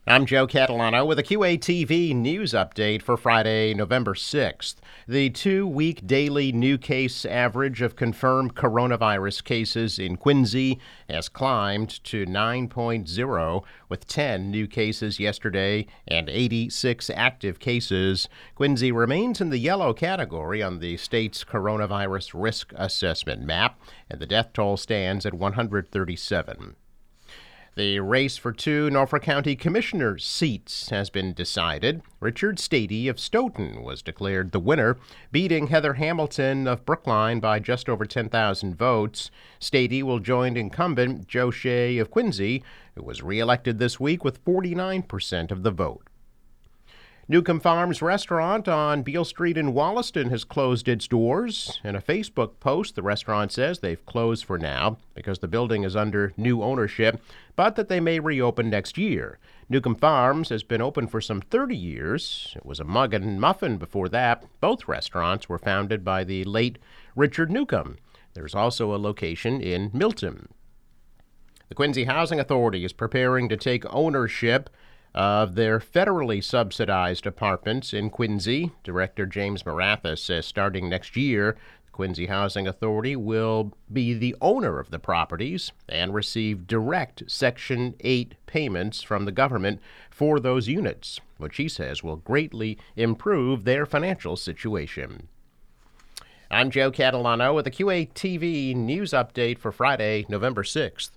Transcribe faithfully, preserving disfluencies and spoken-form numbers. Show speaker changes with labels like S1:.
S1: I'm Joe Catalano with a Q A T V news update for Friday, November sixth. The two-week daily new case average of confirmed coronavirus cases in Quincy has climbed to nine point oh, with ten new cases yesterday and eighty-six active cases. Quincy remains in the yellow category on the state's coronavirus risk assessment map, and the death toll stands at one hundred thirty-seven. The race for two Norfolk County Commissioner seats has been decided. Richard Stady of Stoughton was declared the winner, beating Heather Hamilton of Brookline by just over ten thousand votes. Stady will join incumbent Joe Shea of Quincy, who was reelected this week with forty-nine percent of the vote. Newcomb Farms restaurant on Beale Street in Wollaston has closed its doors. In a Facebook post, the restaurant says they've closed for now because the building is under new ownership, but that they may reopen next year. Newcomb Farms has been open for some thirty years. It was a mug and muffin before that. Both restaurants were founded by the late Richard Newcomb. There's also a location in Milton. The Quincy Housing Authority is preparing to take ownership of their federally subsidized apartments in Quincy. Director James Marathas says starting next year, the Quincy Housing Authority will be the owner of the properties and receive direct Section eight payments from the government for those units, which he says will greatly improve their financial situation. I'm Joe Catalano with a Q A T V news update for Friday, November sixth.